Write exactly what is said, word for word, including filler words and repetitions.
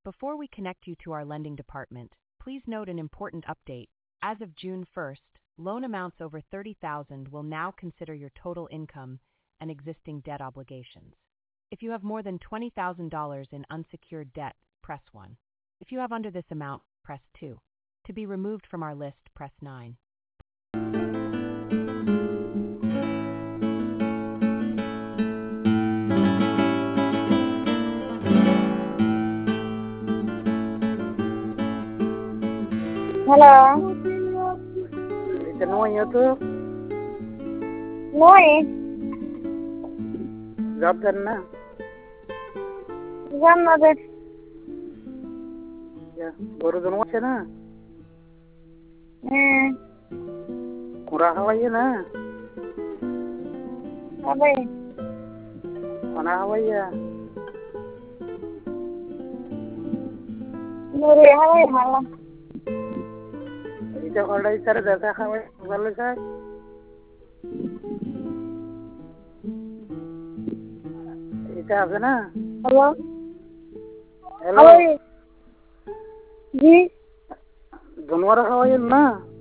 Before we connect you to our lending department, please note an important update. As of June first, loan amounts over thirty thousand dollars will now consider your total income and existing debt obligations. If you have more than twenty thousand dollars in unsecured debt, press one. If you have under this amount, press two. To be removed from our list, press nine. Hello. Ito naman yun to. Moi. Job done na. Jam na de. Yeah. Guru dono আছে না? Hmm. কুড়া খাওয়াইয়ে না? Abai. খানা খাওয়াইয়া? Muri hawai hala. এটা কলটাই sir দেখা খাওয়াই ভালো স্যার। এটা আছে না? Hello. Hello. Ji. জানোয়ার খাওয়াইয়েন না?